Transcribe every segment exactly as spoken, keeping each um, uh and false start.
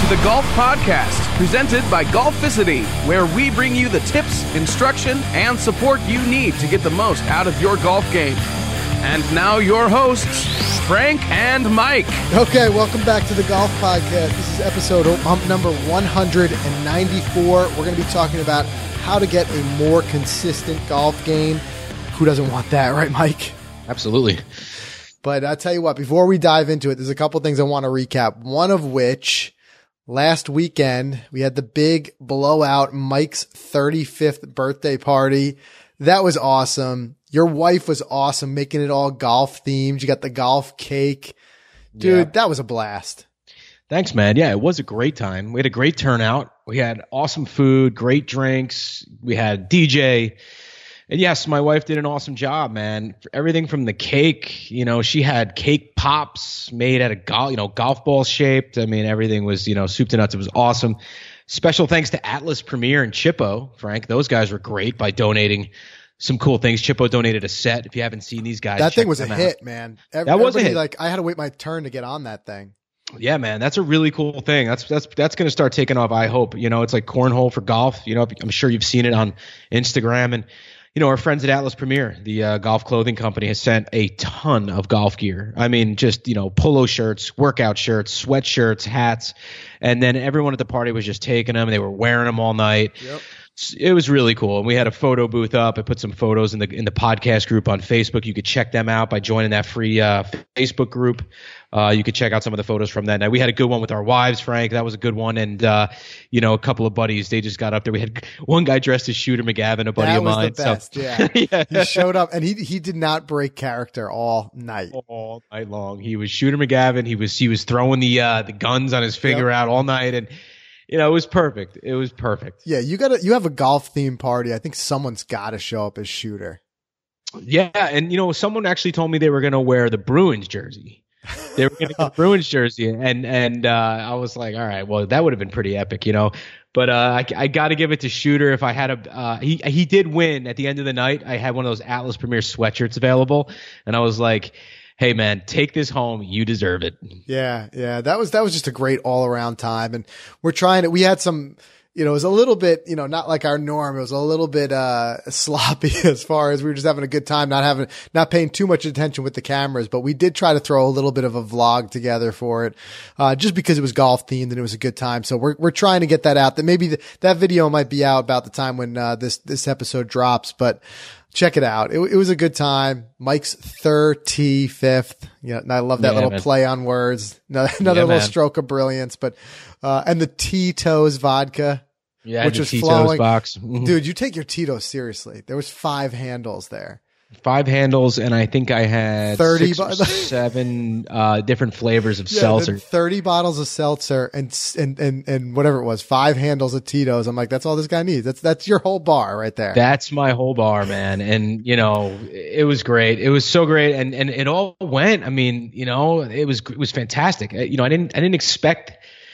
the Golf Podcast, presented by Golficity, where we bring you the tips, instruction, and support you need to get the most out of your golf game. And now your hosts, Frank and Mike. Okay, welcome back to the Golf Podcast. This is episode um, number one hundred ninety-four. We're going to be talking about how to get a more consistent golf game. Who doesn't want that, right, Mike? Absolutely. But I'll tell you what, before we dive into it, there's a couple things I want to recap. One of which, last weekend, we had the big blowout Mike's thirty-fifth birthday party. That was awesome. Your wife was awesome, making it all golf themed. You got the golf cake. Dude, yeah. That was a blast. Thanks, man. Yeah, it was a great time. We had a great turnout. We had awesome food, great drinks. We had D J. And yes, my wife did an awesome job, man. For everything from the cake, you know, she had cake pops made out of golf, you know, golf ball shaped. I mean, everything was, you know, soup to nuts. It was awesome. Special thanks to Atlas Premier and Chippo, Frank. Those guys were great by donating some cool things. Chippo donated a set. If you haven't seen these guys, that thing was a out. hit, man. Every, that was a hit. Like, I had to wait my turn to get on that thing. Yeah, man, that's a really cool thing. That's that's that's going to start taking off. I hope. You know, it's like cornhole for golf. You know, I'm sure you've seen it on Instagram. And you know, our friends at Atlas Premier, the uh, golf clothing company, has sent a ton of golf gear. I mean, just, you know, polo shirts, workout shirts, sweatshirts, hats. And then everyone at the party was just taking them. They were wearing them all night. Yep. It was really cool. And we had a photo booth up. I put some photos in the in the podcast group on Facebook. You could check them out by joining that free uh, Facebook group. Uh, you could check out some of the photos from that night. We had a good one with our wives, Frank. That was a good one. And, uh, you know, a couple of buddies, they just got up there. We had one guy dressed as Shooter McGavin, a buddy that of was mine. The best, so, yeah. yeah. He showed up and he he did not break character all night. All night long. He was Shooter McGavin. He was he was throwing the uh, the guns on his finger yep. out all night. And, you know, it was perfect. It was perfect. Yeah, you got you have a golf themed party. I think someone's got to show up as Shooter. Yeah, and, you know, someone actually told me they were going to wear the Bruins jersey. They were going to get Bruins jersey, and and uh, I was like, all right, well, that would have been pretty epic, you know. But uh, I, I got to give it to Shooter. If I had a, uh, he he did win at the end of the night. I had one of those Atlas Premier sweatshirts available, and I was like, hey man, take this home. You deserve it. Yeah, yeah, that was that was just a great all around time, and we're trying to. We had some. You know, it was a little bit, you know, not like our norm. It was a little bit, uh, sloppy as far as we were just having a good time, not having, not paying too much attention with the cameras, but we did try to throw a little bit of a vlog together for it, uh, just because it was golf themed and it was a good time. So we're, we're trying to get that out. That maybe the, that video might be out about the time when, uh, this, this episode drops, but check it out. It, it was a good time. Mike's thirty-fifth. Yeah. And I love that yeah, little man. play on words. Another, another yeah, little man. stroke of brilliance, but, uh, and the Tito's vodka. Yeah, which was Tito's flowing. Box. Dude, you take your Tito's seriously. There was five handles there. Five handles, and I think I had thirty six bo- or seven uh, different flavors of yeah, seltzer. Thirty bottles of seltzer and and and and whatever it was, five handles of Tito's. I'm like, that's all this guy needs. That's that's your whole bar right there. That's my whole bar, man. And you know, it was great. It was so great, and and it all went. I mean, you know, it was it was fantastic. You know, I didn't I didn't expect.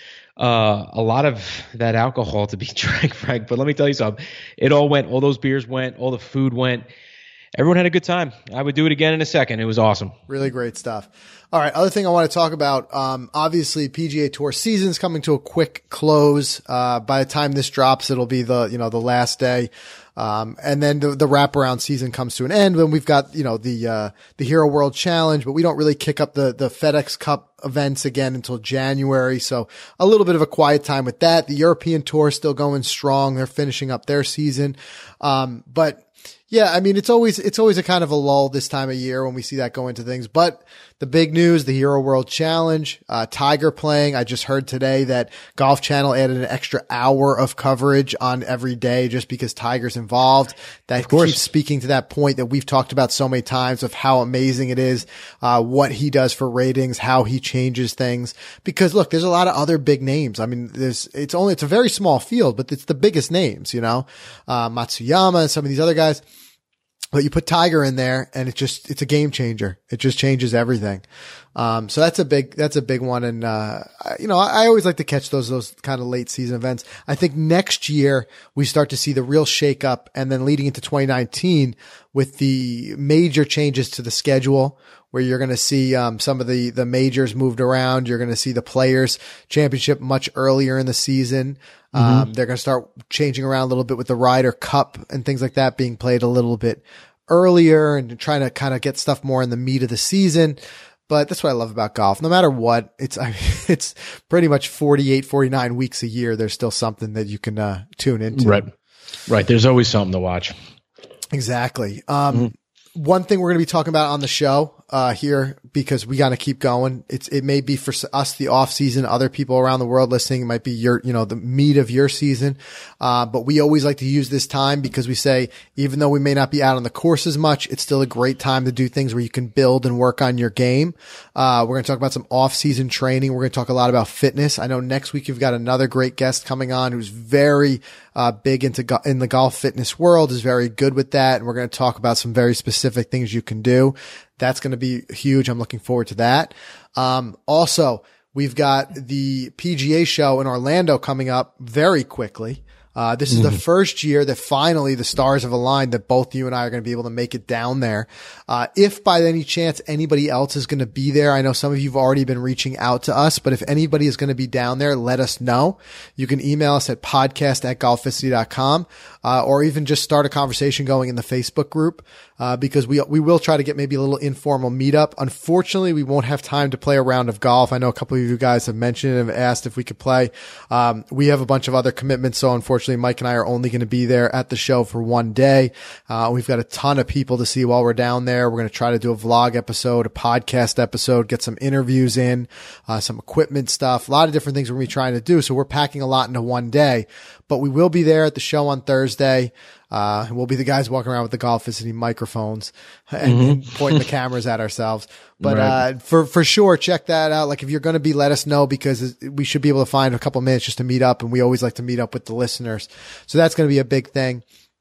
Uh, a lot of that alcohol to be drank, Frank. But let me tell you something. It all went. All those beers went. All the food went. Everyone had a good time. I would do it again in a second. It was awesome. Really great stuff. All right. Other thing I want to talk about, um, obviously P G A Tour season's coming to a quick close. Uh, by the time this drops, it'll be the, you know, the last day. Um, and then the, the wraparound season comes to an end when we've got, you know, the, uh, the Hero World Challenge, but we don't really kick up the, the FedEx Cup events again until January. So a little bit of a quiet time with that. The European Tour still going strong. They're finishing up their season. Um, but yeah, I mean, it's always, it's always a kind of a lull this time of year when we see that go into things, but the big news, the Hero World Challenge, uh, Tiger playing. I just heard today that Golf Channel added an extra hour of coverage on every day just because Tiger's involved. That keeps speaking to that point that we've talked about so many times of how amazing it is, uh, what he does for ratings, how he changes things. Because look, there's a lot of other big names. I mean, there's, it's only, it's a very small field, but it's the biggest names, you know, uh, Matsuyama and some of these other guys. But you put Tiger in there and it just, it's a game changer. It just changes everything. Um, so that's a big, that's a big one. And, uh, you know, I, I always like to catch those, those kind of late season events. I think next year we start to see the real shake up and then leading into twenty nineteen with the major changes to the schedule where you're going to see um, some of the, the majors moved around. You're going to see the Players Championship much earlier in the season. Um, mm-hmm. They're going to start changing around a little bit with the Ryder Cup and things like that being played a little bit earlier and trying to kind of get stuff more in the meat of the season. But that's what I love about golf. No matter what, it's, I mean, it's pretty much forty-eight, forty-nine weeks a year. There's still something that you can, uh, tune into. Right. Right. There's always something to watch. Exactly. Um, mm-hmm. One thing we're going to be talking about on the show, uh, here, because we got to keep going. It's, it may be for us, the off season, other people around the world listening. It might be your, you know, the meat of your season. Uh, but we always like to use this time because we say, even though we may not be out on the course as much, it's still a great time to do things where you can build and work on your game. Uh, we're going to talk about some off season training. We're going to talk a lot about fitness. I know next week you've got another great guest coming on who's very, uh, big into, go- in the golf fitness world, is very good with that. And we're going to talk about some very specific things you can do. That's going to be huge. I'm looking forward to that. Um, also, we've got the P G A show in Orlando coming up very quickly. Uh, this is mm-hmm. the first year that finally the stars have aligned that both you and I are going to be able to make it down there. Uh, if by any chance anybody else is going to be there, I know some of you have already been reaching out to us, but if anybody is going to be down there, let us know. You can email us at podcast at golficity dot com, uh, or even just start a conversation going in the Facebook group, uh, because we, we will try to get maybe a little informal meetup. Unfortunately, we won't have time to play a round of golf. I know a couple of you guys have mentioned and have asked if we could play. Um, we have a bunch of other commitments, so unfortunately, Mike and I are only going to be there at the show for one day. Uh, we've got a ton of people to see while we're down there. We're going to try to do a vlog episode, a podcast episode, get some interviews in, uh, some equipment stuff, a lot of different things we're going to be trying to do. So we're packing a lot into one day, but we will be there at the show on Thursday. Uh, we'll be the guys walking around with the Golficity microphones and, mm-hmm. and pointing the cameras at ourselves. But, right. uh, for, for sure, check that out. Like if you're going to be, let us know because we should be able to find a couple minutes just to meet up. And we always like to meet up with the listeners. So that's going to be a big thing.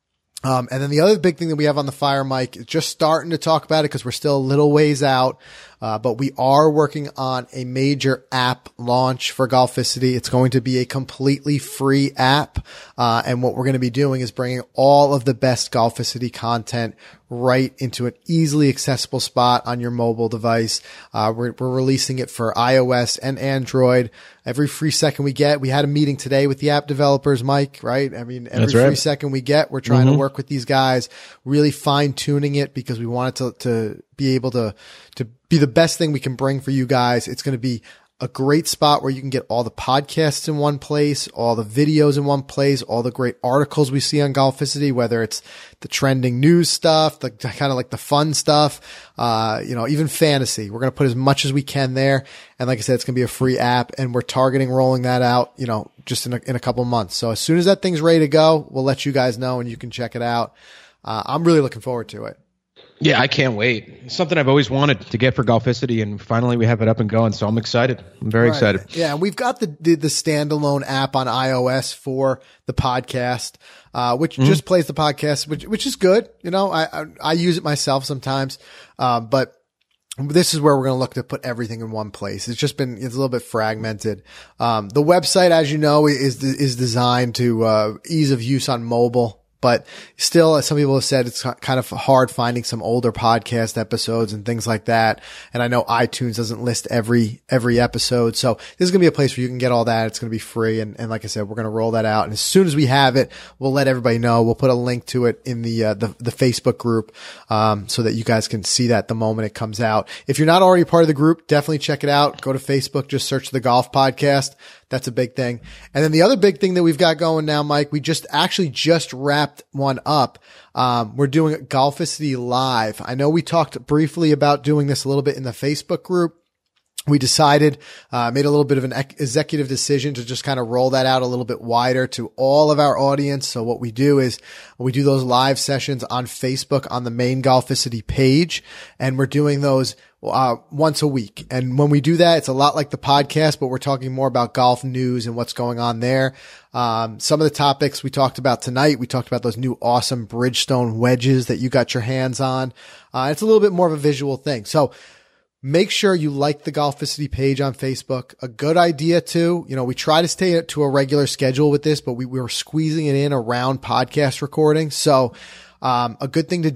Um, and then the other big thing that we have on the fire, Mike, is just starting to talk about it because we're still a little ways out. Uh, but we are working on a major app launch for Golficity. It's going to be a completely free app. Uh, and what we're going to be doing is bringing all of the best Golficity content right into an easily accessible spot on your mobile device. Uh, we're, we're releasing it for iOS and Android. Every free second we get, we had a meeting today with the app developers, Mike, right? I mean, every That's right. free second we get, we're trying mm-hmm. to work with these guys, really fine tuning it because we want it to, to be able to, to be the best thing we can bring for you guys. It's going to be a great spot where you can get all the podcasts in one place, all the videos in one place, all the great articles we see on Golficity, whether it's the trending news stuff, the kind of like the fun stuff, uh, you know, even fantasy. We're going to put as much as we can there. And like I said, it's going to be a free app and we're targeting rolling that out, you know, just in a, in a couple months. So as soon as that thing's ready to go, we'll let you guys know and you can check it out. Uh, I'm really looking forward to it. Yeah, I can't wait. It's something I've always wanted to get for Golficity, and finally we have it up and going, so I'm excited. I'm very right. excited. Yeah, and we've got the, the the standalone app on iOS for the podcast, uh, which mm-hmm. just plays the podcast, which which is good. You know, I I, I use it myself sometimes, um, but this is where we're going to look to put everything in one place. It's just been, it's a little bit fragmented. Um, the website, as you know, is is designed to uh, ease of use on mobile. But still, as some people have said, it's kind of hard finding some older podcast episodes and things like that. And I know iTunes doesn't list every, every episode. So this is going to be a place where you can get all that. It's going to be free. And, and like I said, we're going to roll that out. And as soon as we have it, we'll let everybody know. We'll put a link to it in the, uh, the, the Facebook group, um, so that you guys can see that the moment it comes out. If you're not already part of the group, definitely check it out. Go to Facebook, just search the Golf Podcast. That's a big thing. And then the other big thing that we've got going now, Mike, we just actually just wrapped one up. Um, we're doing Golficity Live. I know we talked briefly about doing this a little bit in the Facebook group. We decided, uh, made a little bit of an executive decision to just kind of roll that out a little bit wider to all of our audience. So what we do is we do those live sessions on Facebook on the main Golficity page, and we're doing those Uh, once a week. And when we do that, it's a lot like the podcast, but we're talking more about golf news and what's going on there. Um, some of the topics we talked about tonight, we talked about those new awesome Bridgestone wedges that you got your hands on. Uh, it's a little bit more of a visual thing. So make sure you like the Golficity page on Facebook. A good idea too. You know, we try to stay to a regular schedule with this, but we, we were squeezing it in around podcast recording. So, um, a good thing to do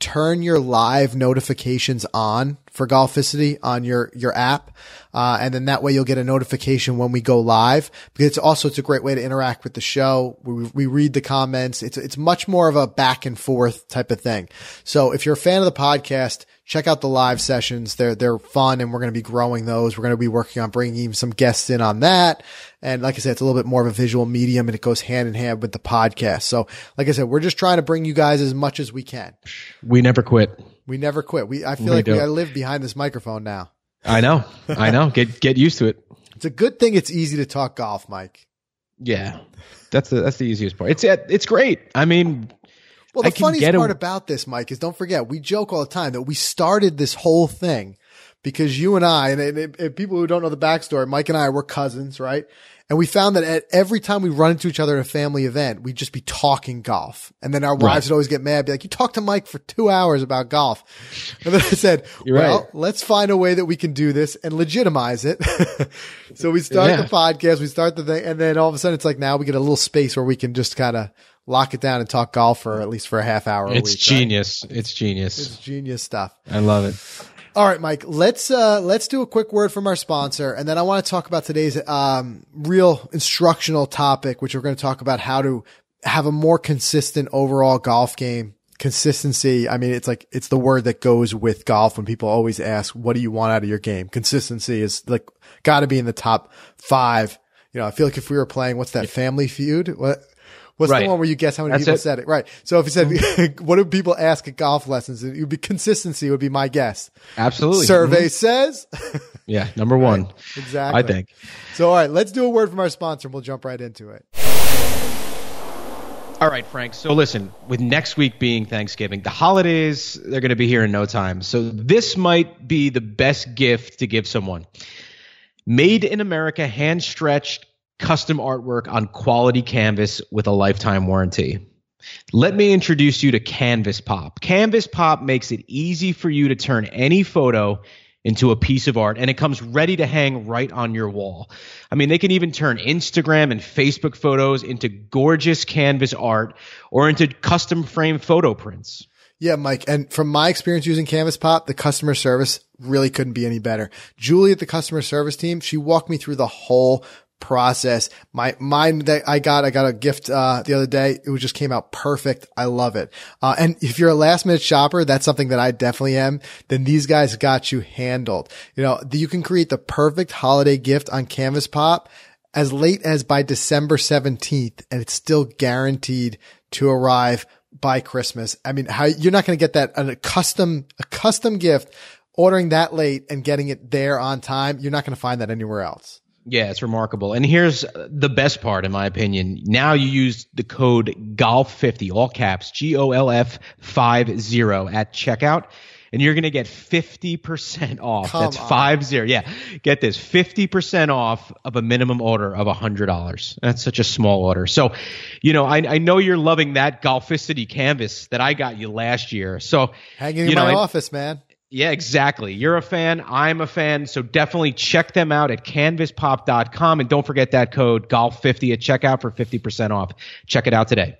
turn your live notifications on for Golficity on your, your app. Uh, and then that way you'll get a notification when we go live, because it's also, it's a great way to interact with the show. We, we read the comments. It's, it's much more of a back and forth type of thing. So if you're a fan of the podcast, check out the live sessions. They're, they're fun, and we're going to be growing those. We're going to be working on bringing even some guests in on that. And like I said, it's a little bit more of a visual medium, and it goes hand in hand with the podcast. So like I said, we're just trying to bring you guys as much as we can. We never quit. We never quit. We, I feel We like we don't. gotta live behind this microphone now. I know. I know. Get get used to it. It's a good thing it's easy to talk golf, Mike. Yeah. That's the that's the easiest part. It's it's great. I mean, Well, the I can funniest get a- part about this, Mike, is don't forget, we joke all the time that we started this whole thing because you and I, and, and, and people who don't know the backstory, Mike and I were cousins, right? And we found that at every time we run into each other at a family event, we'd just be talking golf. And then our wives Right. would always get mad, be like, you talked to Mike for two hours about golf. And then I said, You're well, right. let's find a way that we can do this and legitimize it. So we start Yeah. the podcast, we start the thing, and then all of a sudden it's like now we get a little space where we can just kind of lock it down and talk golf for at least for a half hour a it's week. right? genius. It's genius. It's genius stuff. I love it. All right, Mike, let's, uh, let's do a quick word from our sponsor. And then I want to talk about today's, um, real instructional topic, which we're going to talk about how to have a more consistent overall golf game. Consistency. I mean, it's like, it's the word that goes with golf when people always ask, what do you want out of your game? Consistency is like, gotta be in the top five. You know, I feel like if we were playing, what's that, Family Feud? What? What's Right. the one where you guess how many That's people it. said it? Right. So if you said, what do people ask at golf lessons? It would be consistency would be my guess. Absolutely. Survey Mhm. says. Yeah. Number one. Exactly. I think. So, all right, let's do a word from our sponsor and we'll jump right into it. All right, Frank. So listen, with next week being Thanksgiving, the holidays, they're going to be here in no time. So this might be the best gift to give someone. Made in America, hand-stretched, custom artwork on quality canvas with a lifetime warranty. Let me introduce you to Canvas Pop. Canvas Pop makes it easy for you to turn any photo into a piece of art, and it comes ready to hang right on your wall. I mean, they can even turn Instagram and Facebook photos into gorgeous canvas art or into custom frame photo prints. Yeah, Mike. And from my experience using Canvas Pop, the customer service really couldn't be any better. Julie at the customer service team, she walked me through the whole process. My, mine that I got, I got a gift, uh, the other day. It was just came out perfect. I love it. Uh, and if you're a last minute shopper, that's something that I definitely am. Then these guys got you handled. You know, you can create the perfect holiday gift on Canvas Pop as late as by December seventeenth, and it's still guaranteed to arrive by Christmas. I mean, how you're not going to get that a custom, a custom gift ordering that late and getting it there on time. You're not going to find that anywhere else. Yeah, it's remarkable. And here's the best part, in my opinion. Now you use the code golf fifty, all caps, G O L F fifty at checkout, and you're going to get fifty percent off. Come That's on. five zero. Yeah, get this, fifty percent off of a minimum order of one hundred dollars. That's such a small order. So, you know, I, I know you're loving that Golficity canvas that I got you last year. So, Hanging you in know, my I- office, man. Yeah, exactly. You're a fan. I'm a fan. So definitely check them out at canvas pop dot com. And don't forget that code golf fifty at checkout for fifty percent off. Check it out today.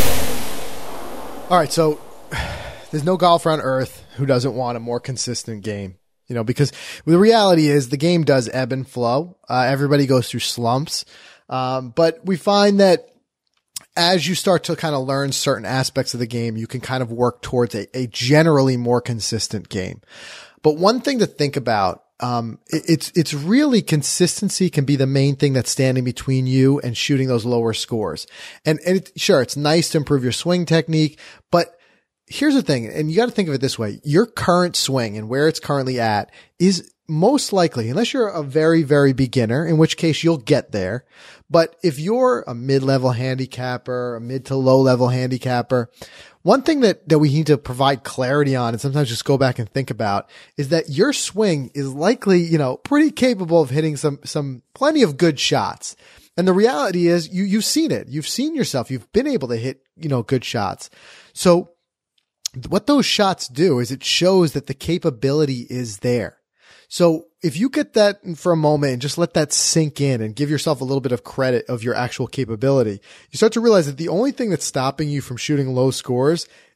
All right. So there's no golfer on earth who doesn't want a more consistent game, you know, because the reality is the game does ebb and flow. Uh, everybody goes through slumps. Um, but we find that as you start to kind of learn certain aspects of the game, you can kind of work towards a, a generally more consistent game. But one thing to think about, um, it, it's, it's really consistency can be the main thing that's standing between you and shooting those lower scores. And, and it, sure, it's nice to improve your swing technique, but here's the thing, and you got to think of it this way. Your current swing and where it's currently at is most likely, unless you're a very, very beginner, in which case you'll get there. But if you're a mid-level handicapper, a mid to low-level handicapper, one thing that, that we need to provide clarity on and sometimes just go back and think about is that your swing is likely, you know, pretty capable of hitting some, some plenty of good shots. And the reality is you, you've seen it. You've seen yourself. You've been able to hit, you know, good shots. So what those shots do is it shows that the capability is there. So if you get that for a moment and just let that sink in and give yourself a little bit of credit of your actual capability, you start to realize that the only thing that's stopping you from shooting low scores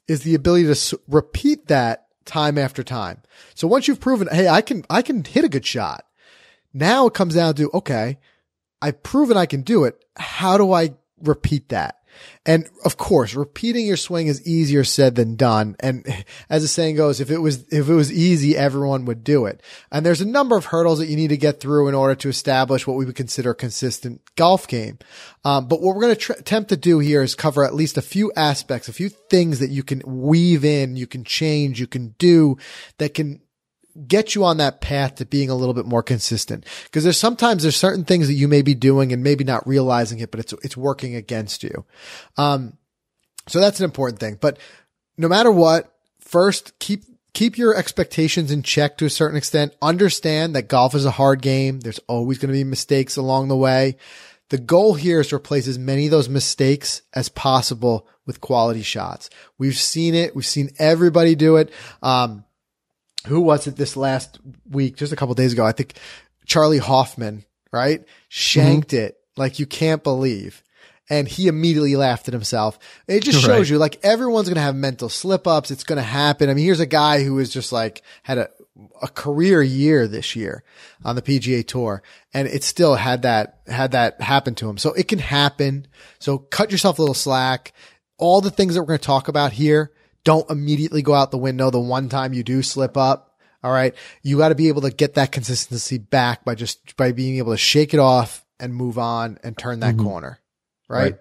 is the ability to s- repeat that time after time. So once you've proven, hey, I can, I can hit a good shot. Now it comes down to, okay, I've proven I can do it. How do I repeat that? And of course, repeating your swing is easier said than done. And as the saying goes, if it was, if it was easy, everyone would do it. And there's a number of hurdles that you need to get through in order to establish what we would consider a consistent golf game. Um, but what we're going to tr- attempt to do here is cover at least a few aspects, a few things that you can weave in, you can change, you can do that can get you on that path to being a little bit more consistent. Because there's sometimes there's certain things that you may be doing and maybe not realizing it, but it's, it's working against you. Um, so that's an important thing, but no matter what, first keep, keep your expectations in check to a certain extent. Understand that golf is a hard game. There's always going to be mistakes along the way. The goal here is to replace as many of those mistakes as possible with quality shots. We've seen it. We've seen everybody do it. Um, Who was it this last week? Just a couple of days ago. I think Charlie Hoffman, right? Shanked mm-hmm. it like you can't believe. And he immediately laughed at himself. It just shows right. you like everyone's going to have mental slip ups. It's going to happen. I mean, here's a guy who was just like had a, a career year this year on the P G A Tour, and it still had that, had that happen to him. So it can happen. So cut yourself a little slack. All the things that we're going to talk about here, don't immediately go out the window the one time you do slip up. All right. You got to be able to get that consistency back by just, by being able to shake it off and move on and turn that mm-hmm. corner. Right?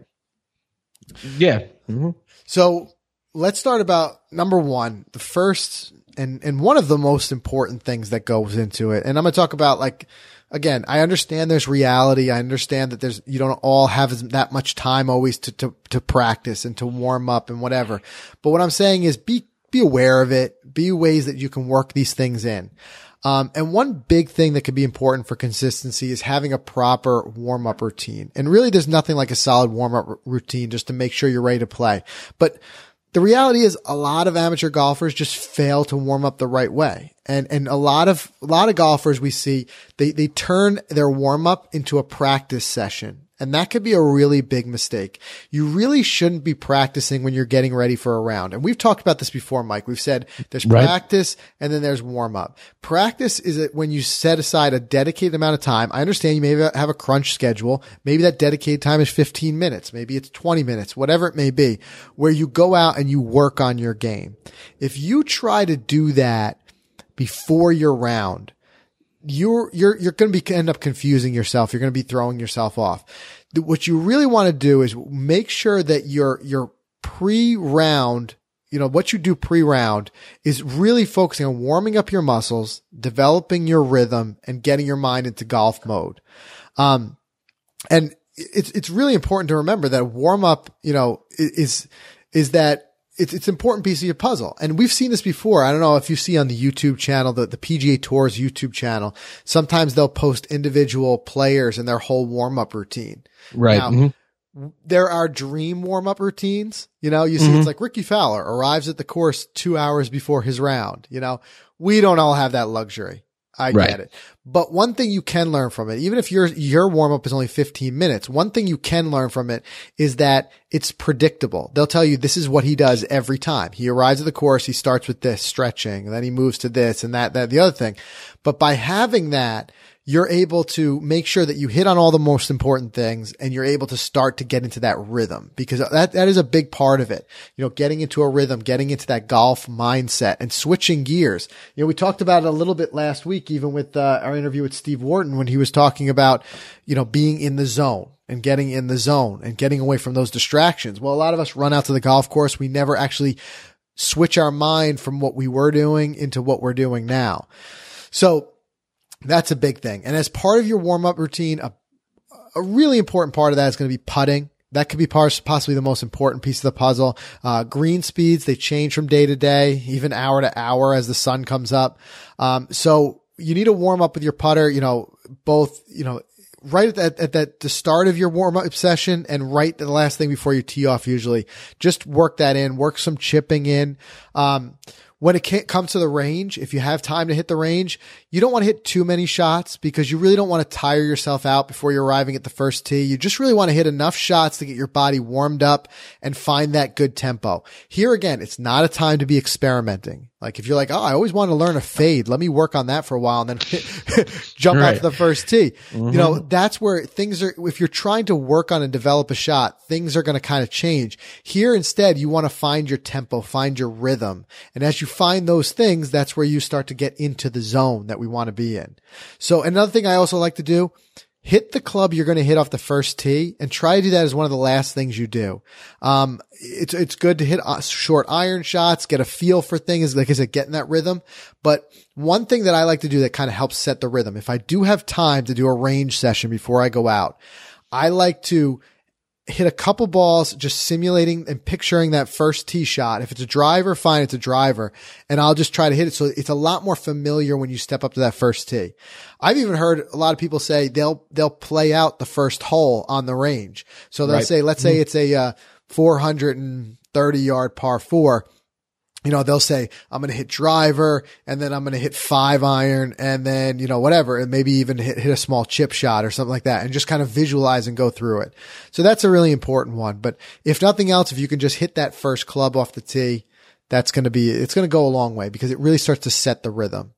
right. Yeah. Mm-hmm. So let's start about number one, the first and, and one of the most important things that goes into it. And I'm going to talk about like, again, I understand there's reality. I understand that there's, you don't all have that much time always to, to, to practice and to warm up and whatever. But what I'm saying is be, be aware of it, be ways that you can work these things in. Um, and one big thing that could be important for consistency is having a proper warm up routine. And really there's nothing like a solid warm up r- routine just to make sure you're ready to play. But the reality is a lot of amateur golfers just fail to warm up the right way. And, and a lot of, a lot of golfers we see, they, they turn their warm up into a practice session. And that could be a really big mistake. You really shouldn't be practicing when you're getting ready for a round. And we've talked about this before, Mike. We've said there's right. practice and then there's warm up. Practice is when you set aside a dedicated amount of time. I understand you may have a crunch schedule. Maybe that dedicated time is fifteen minutes. Maybe it's twenty minutes, whatever it may be, where you go out and you work on your game. If you try to do that before your round, you're, you're, you're going to be, end up confusing yourself. You're going to be throwing yourself off. What you really want to do is make sure that your, your pre-round, you know, what you do pre-round is really focusing on warming up your muscles, developing your rhythm, and getting your mind into golf mode. Um, and it's, it's really important to remember that warm up, you know, is, is that It's, it's an important piece of your puzzle. And we've seen this before. I don't know if you see on the YouTube channel, the, the P G A Tour's YouTube channel, sometimes they'll post individual players and their whole warm up routine. Right. Now, mm-hmm. there are dream warm up routines. You know, you see mm-hmm. it's like Ricky Fowler arrives at the course two hours before his round. You know, we don't all have that luxury. I right. get it. But one thing you can learn from it, even if your, your warm up is only fifteen minutes, one thing you can learn from it is that it's predictable. They'll tell you this is what he does every time. He arrives at the course. He starts with this stretching, and then he moves to this and that, that, the other thing. But by having that, you're able to make sure that you hit on all the most important things and you're able to start to get into that rhythm, because that, that is a big part of it. You know, getting into a rhythm, getting into that golf mindset and switching gears. You know, we talked about it a little bit last week, even with uh, our interview with Steve Wharton, when he was talking about, you know, being in the zone and getting in the zone and getting away from those distractions. Well, a lot of us run out to the golf course. We never actually switch our mind from what we were doing into what we're doing now. So, that's a big thing. And as part of your warm-up routine, a, a really important part of that is going to be putting. That could be part, possibly the most important piece of the puzzle. Uh, green speeds, they change from day to day, even hour to hour as the sun comes up. Um, so you need to warm up with your putter, you know, both, you know, right at that, at that, the start of your warm-up session and right at the last thing before you tee off usually. Just work that in, work some chipping in. Um, when it can't come to the range, if you have time to hit the range, you don't want to hit too many shots because you really don't want to tire yourself out before you're arriving at the first tee. You just really want to hit enough shots to get your body warmed up and find that good tempo. Here again, it's not a time to be experimenting. Like if you're like, oh, I always want to learn a fade. Let me work on that for a while and then jump right out to the first tee. Mm-hmm. You know, that's where things are, if you're trying to work on and develop a shot, things are going to kind of change. Here instead, you want to find your tempo, find your rhythm. And as you find those things, that's where you start to get into the zone that we want to be in. So another thing I also like to do, hit the club you're going to hit off the first tee and try to do that as one of the last things you do. Um, it's, it's good to hit short iron shots, get a feel for things, like I said, get in that rhythm. But one thing that I like to do that kind of helps set the rhythm, if I do have time to do a range session before I go out, I like to hit a couple balls, just simulating and picturing that first tee shot. If it's a driver, fine, it's a driver. And I'll just try to hit it. So it's a lot more familiar when you step up to that first tee. I've even heard a lot of people say they'll, they'll play out the first hole on the range. So they'll right. say, let's say it's a, uh, four hundred thirty yard par four. You know, they'll say, I'm going to hit driver and then I'm going to hit five iron and then, you know, whatever, and maybe even hit, hit a small chip shot or something like that and just kind of visualize and go through it. So that's a really important one. But if nothing else, if you can just hit that first club off the tee, that's going to be, it's going to go a long way because it really starts to set the rhythm.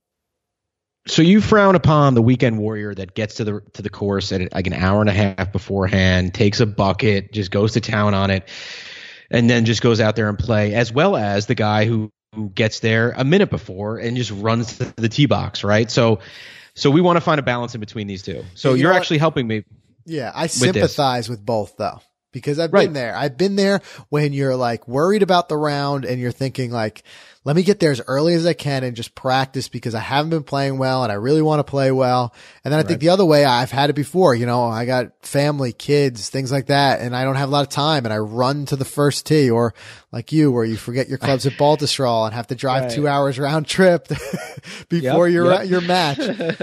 So you frown upon the weekend warrior that gets to the, to the course at like an hour and a half beforehand, takes a bucket, just goes to town on it, and then just goes out there and play, as well as the guy who, who gets there a minute before and just runs to the tee box, right? So, so we want to find a balance in between these two. So you you're actually helping me. Yeah, I sympathize with, with both though, because I've right. been there. I've been there when you're like worried about the round and you're thinking like, let me get there as early as I can and just practice because I haven't been playing well and I really want to play well. And then I right. think the other way, I've had it before, you know, I got family, kids, things like that, and I don't have a lot of time and I run to the first tee, or like you, where you forget your clubs at Baltusrol and have to drive right. two hours round trip before yep, your, yep. your match.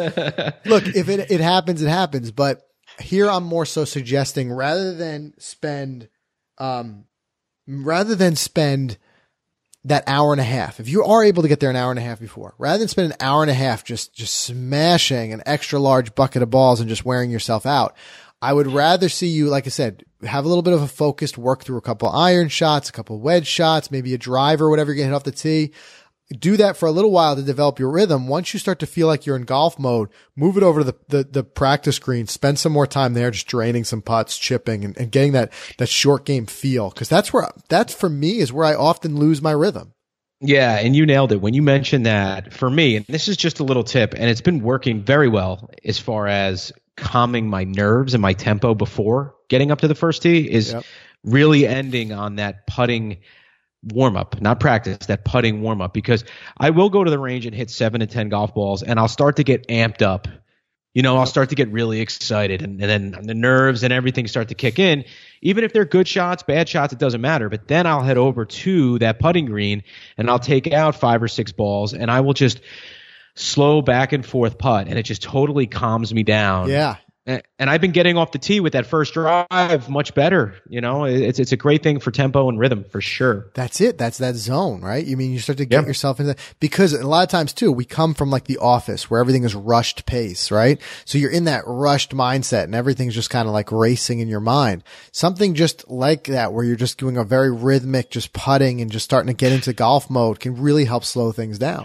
Look, if it, it happens, it happens. But here I'm more so suggesting rather than spend, um, rather than spend that hour and a half, if you are able to get there an hour and a half before, rather than spend an hour and a half just, just smashing an extra large bucket of balls and just wearing yourself out, I would rather see you, like I said, have a little bit of a focused work through a couple iron shots, a couple wedge shots, maybe a driver, whatever you're going to hit off the tee. Do that for a little while to develop your rhythm. Once you start to feel like you're in golf mode, move it over to the, the, the practice green, spend some more time there, just draining some putts, chipping, and, and getting that, that short game feel. Cause that's where, that's for me is where I often lose my rhythm. Yeah. And you nailed it when you mentioned that. For me, and this is just a little tip, and it's been working very well as far as calming my nerves and my tempo before getting up to the first tee, is yep. really ending on that putting warm up, not practice, that putting warm up, because I will go to the range and hit seven to ten golf balls and I'll start to get amped up. You know, I'll start to get really excited, and, and then the nerves and everything start to kick in. Even if they're good shots, bad shots, it doesn't matter. But then I'll head over to that putting green and I'll take out five or six balls and I will just slow back and forth putt, and it just totally calms me down. Yeah. And I've been getting off the tee with that first drive much better. You know, it's it's a great thing for tempo and rhythm for sure. That's it. That's that zone, right? You mean you start to get yep. yourself into that, because a lot of times too, we come from like the office where everything is rushed pace, right? So you're in that rushed mindset and everything's just kind of like racing in your mind. Something just like that where you're just doing a very rhythmic, just putting and just starting to get into golf mode can really help slow things down.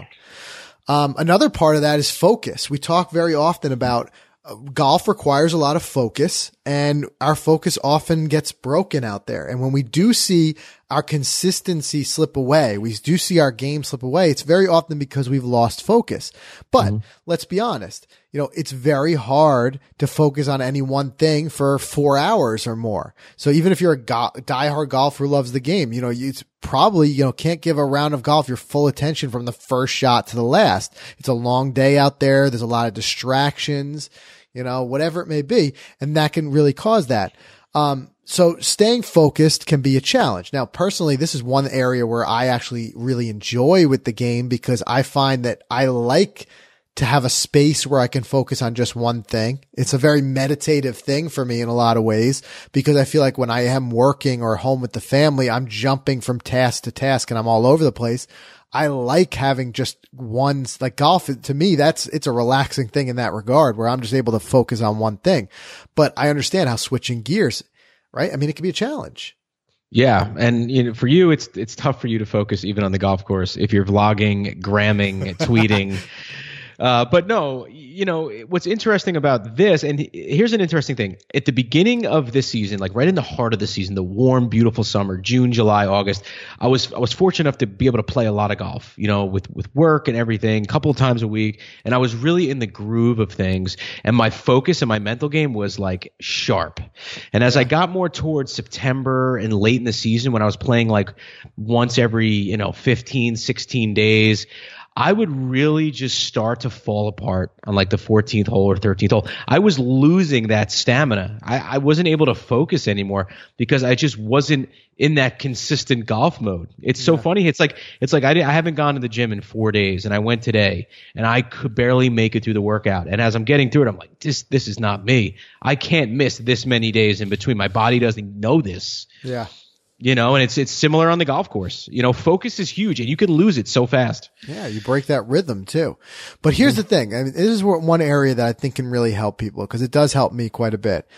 Um, another part of that is focus. We talk very often about golf requires a lot of focus, and our focus often gets broken out there. And when we do see our consistency slip away, we do see our game slip away, it's very often because we've lost focus. But mm-hmm. let's be honest, you know, it's very hard to focus on any one thing for four hours or more. So even if you're a go- diehard golfer who loves the game, you know, you probably, you know, can't give a round of golf your full attention from the first shot to the last. It's a long day out there. There's a lot of distractions, you know, whatever it may be. And that can really cause that. Um, so staying focused can be a challenge. Now, personally, this is one area where I actually really enjoy with the game, because I find that I like to have a space where I can focus on just one thing. It's a very meditative thing for me in a lot of ways, because I feel like when I am working or home with the family, I'm jumping from task to task and I'm all over the place. I like having just one, like golf to me, that's, it's a relaxing thing in that regard where I'm just able to focus on one thing. But I understand how switching gears, right? I mean, it can be a challenge. Yeah. And you know, for you, it's, it's tough for you to focus even on the golf course if you're vlogging, gramming, tweeting. Uh, but no, you know, what's interesting about this, and here's an interesting thing. At the beginning of this season, like right in the heart of the season, the warm, beautiful summer, June, July, August, I was I was fortunate enough to be able to play a lot of golf, you know, with, with work and everything, a couple of times a week. And I was really in the groove of things. And my focus and my mental game was like sharp. And as I got more towards September and late in the season, when I was playing like once every, you know, fifteen, sixteen days, I would really just start to fall apart on like the fourteenth hole or thirteenth hole. I was losing that stamina. I, I wasn't able to focus anymore because I just wasn't in that consistent golf mode. It's so yeah. funny. It's like, it's like I, did, I haven't gone to the gym in four days and I went today and I could barely make it through the workout. And as I'm getting through it, I'm like, this, this is not me. I can't miss this many days in between. My body doesn't know this. Yeah. You know, and it's it's similar on the golf course. You know, focus is huge, and you can lose it so fast. Yeah, you break that rhythm too. But here's mm-hmm. the thing. I mean, this is one area that I think can really help people, because it does help me quite a bit.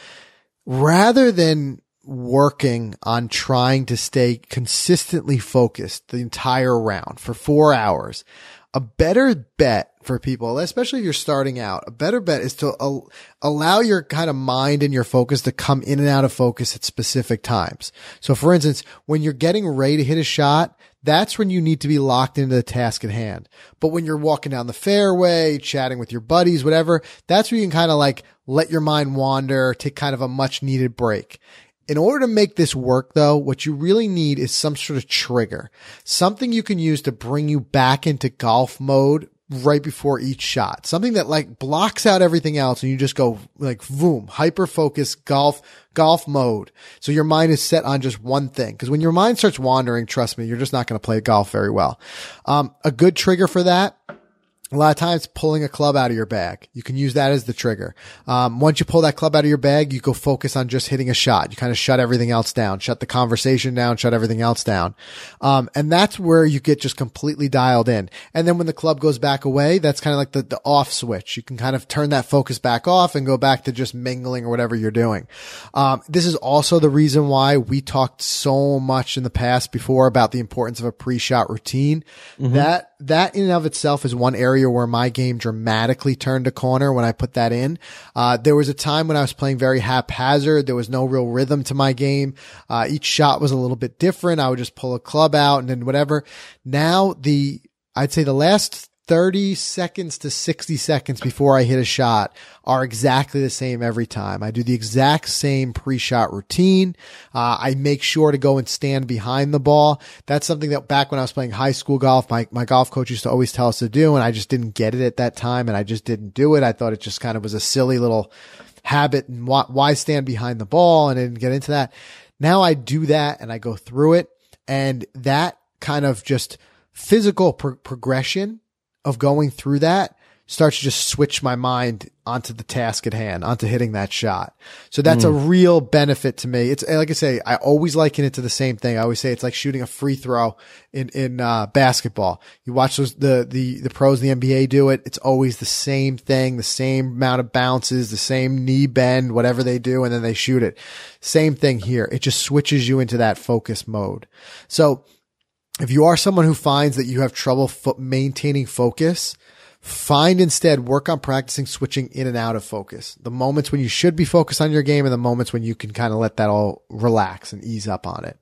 Rather than working on trying to stay consistently focused the entire round for four hours, a better bet for people, especially if you're starting out, a better bet is to uh, allow your kind of mind and your focus to come in and out of focus at specific times. So for instance, when you're getting ready to hit a shot, that's when you need to be locked into the task at hand. But when you're walking down the fairway, chatting with your buddies, whatever, that's where you can kind of like let your mind wander, take kind of a much needed break. In order to make this work, though, what you really need is some sort of trigger, something you can use to bring you back into golf mode right before each shot, something that like blocks out everything else and you just go like boom, hyper focus golf, golf mode. So your mind is set on just one thing. Cause when your mind starts wandering, trust me, you're just not going to play golf very well. Um, a good trigger for that, a lot of times pulling a club out of your bag. You can use that as the trigger. Um, once you pull that club out of your bag, you go focus on just hitting a shot. You kind of shut everything else down, shut the conversation down, shut everything else down. Um, and that's where you get just completely dialed in. And then when the club goes back away, that's kind of like the, the off switch. You can kind of turn that focus back off and go back to just mingling or whatever you're doing. Um, this is also the reason why we talked so much in the past before about the importance of a pre-shot routine. Mm-hmm. That, that in and of itself is one area where my game dramatically turned a corner when I put that in. Uh, there was a time when I was playing very haphazard. There was no real rhythm to my game. Uh, each shot was a little bit different. I would just pull a club out and then whatever. Now the, I'd say the last thirty seconds to sixty seconds before I hit a shot are exactly the same every time. I do the exact same pre-shot routine. Uh, I make sure to go and stand behind the ball. That's something that back when I was playing high school golf, my, my golf coach used to always tell us to do, and I just didn't get it at that time, and I just didn't do it. I thought it just kind of was a silly little habit, and why, why stand behind the ball, and I didn't get into that. Now I do that, and I go through it, and that kind of just physical pro- progression of going through that starts to just switch my mind onto the task at hand, onto hitting that shot. So that's mm. a real benefit to me. It's like I say, I always liken it to the same thing. I always say it's like shooting a free throw in, in, uh, basketball. You watch those, the, the, the pros in the N B A do it. It's always the same thing, the same amount of bounces, the same knee bend, whatever they do, and then they shoot it. Same thing here. It just switches you into that focus mode. So if you are someone who finds that you have trouble fo- maintaining focus, find instead work on practicing switching in and out of focus. The moments when you should be focused on your game and the moments when you can kind of let that all relax and ease up on it.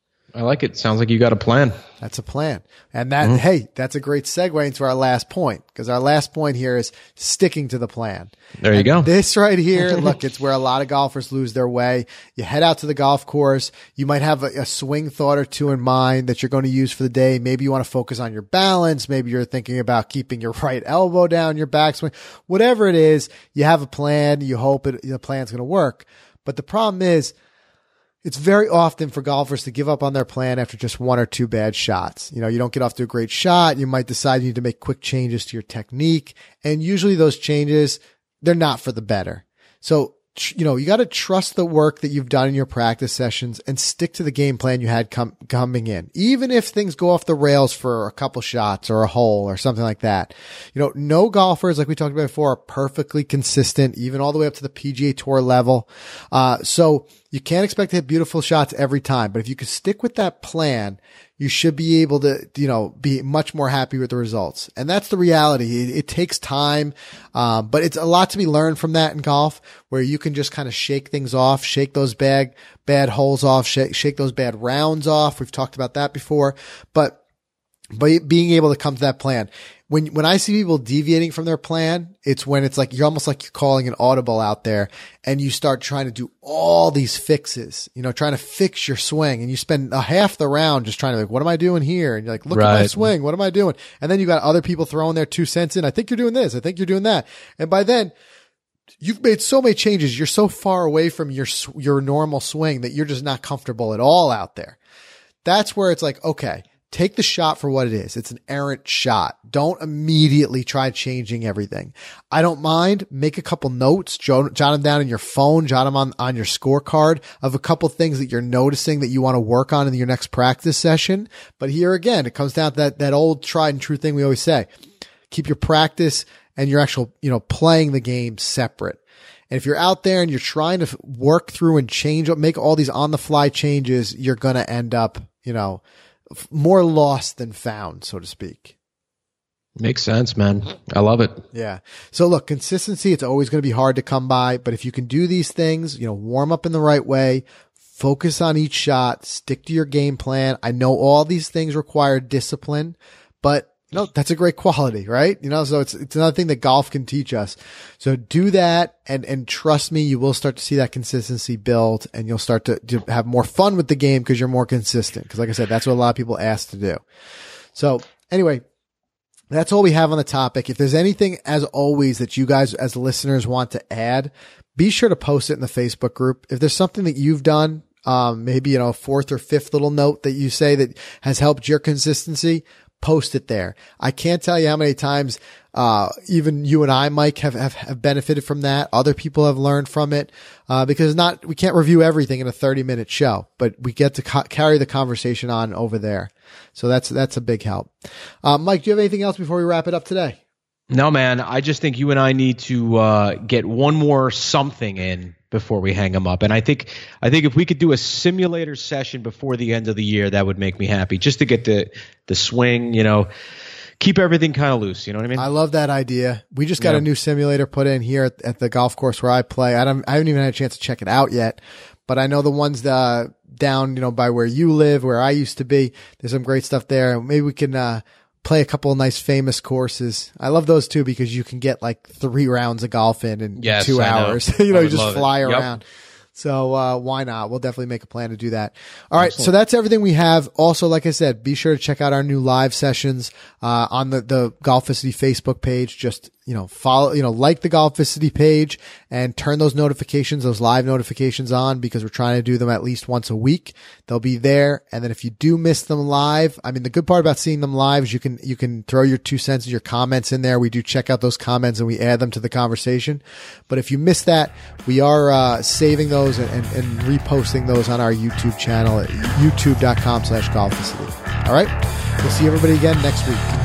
I like it. Sounds like you got a plan. That's a plan. And that, mm-hmm. hey, that's a great segue into our last point, because our last point here is sticking to the plan. There you and go. This right here, look, it's where a lot of golfers lose their way. You head out to the golf course. You might have a, a swing thought or two in mind that you're going to use for the day. Maybe you want to focus on your balance. Maybe you're thinking about keeping your right elbow down, your backswing, whatever it is. You have a plan. You hope it, the plan's going to work. But the problem is, it's very often for golfers to give up on their plan after just one or two bad shots. You know, you don't get off to a great shot. You might decide you need to make quick changes to your technique. And usually those changes, they're not for the better. So, you know, you got to trust the work that you've done in your practice sessions and stick to the game plan you had com- coming in. Even if things go off the rails for a couple shots or a hole or something like that. You know, no golfers, like we talked about before, are perfectly consistent, even all the way up to the P G A Tour level. Uh, so you can't expect to hit beautiful shots every time, but if you could stick with that plan, you should be able to, you know, be much more happy with the results. And that's the reality. It, it takes time. Um, but it's a lot to be learned from that in golf, where you can just kind of shake things off, shake those bad, bad holes off, shake, shake those bad rounds off. We've talked about that before, but, but being able to come to that plan. When, when I see people deviating from their plan, it's when it's like, you're almost like you're calling an audible out there and you start trying to do all these fixes, you know, trying to fix your swing, and you spend a half the round just trying to like, what am I doing here? And you're like, look right. at my swing. What am I doing? And then you got other people throwing their two cents in. I think you're doing this. I think you're doing that. And by then you've made so many changes. You're so far away from your, your normal swing that you're just not comfortable at all out there. That's where it's like, okay, take the shot for what it is. It's an errant shot. Don't immediately try changing everything. I don't mind. Make a couple notes, jot, jot them down in your phone, jot them on, on your scorecard of a couple things that you're noticing that you want to work on in your next practice session. But here again, it comes down to that, that old tried and true thing we always say. Keep your practice and your actual, you know, playing the game separate. And if you're out there and you're trying to work through and change, make all these on the fly changes, you're going to end up, you know, more lost than found, so to speak. Makes sense, man. I love it. Yeah. So look, consistency, it's always going to be hard to come by, but if you can do these things, you know, warm up in the right way, focus on each shot, stick to your game plan. I know all these things require discipline, but no, that's a great quality, right? You know, so it's, it's another thing that golf can teach us. So do that, and, and trust me, you will start to see that consistency build, and you'll start to, to have more fun with the game because you're more consistent. Cause like I said, that's what a lot of people ask to do. So anyway, that's all we have on the topic. If there's anything, as always, that you guys as listeners want to add, be sure to post it in the Facebook group. If there's something that you've done, um, maybe, you know, a fourth or fifth little note that you say that has helped your consistency, post it there. I can't tell you how many times, uh, even you and I, Mike, have, have, have benefited from that. Other people have learned from it, uh, because not, we can't review everything in a thirty minute show, but we get to co- carry the conversation on over there. So that's, that's a big help. Uh, Mike, do you have anything else before we wrap it up today? No, man. I just think you and I need to, uh, get one more something in before we hang them up. And I think, I think if we could do a simulator session before the end of the year, that would make me happy, just to get the, the swing, you know, keep everything kind of loose. You know what I mean? I love that idea. We just got Yeah. a new simulator put in here at, at the golf course where I play. I don't, I haven't even had a chance to check it out yet, but I know the ones, uh, down, you know, by where you live, where I used to be, there's some great stuff there. Maybe we can, uh, play a couple of nice famous courses. I love those too, because you can get like three rounds of golf in in Yes, two I know. hours. you know, I you would just love it. fly Yep. around. So, uh, why not? We'll definitely make a plan to do that. All right. Excellent. So that's everything we have. Also, like I said, be sure to check out our new live sessions, uh, on the, the Golficity Facebook page. Just, you know, follow, you know, like the Golficity page and turn those notifications, those live notifications on, because we're trying to do them at least once a week. They'll be there. And then if you do miss them live, I mean, the good part about seeing them live is you can, you can throw your two cents and your comments in there. We do check out those comments and we add them to the conversation. But if you miss that, we are, uh, saving those and, and, and reposting those on our YouTube channel at youtube.com slash golficity. All right. We'll see everybody again next week.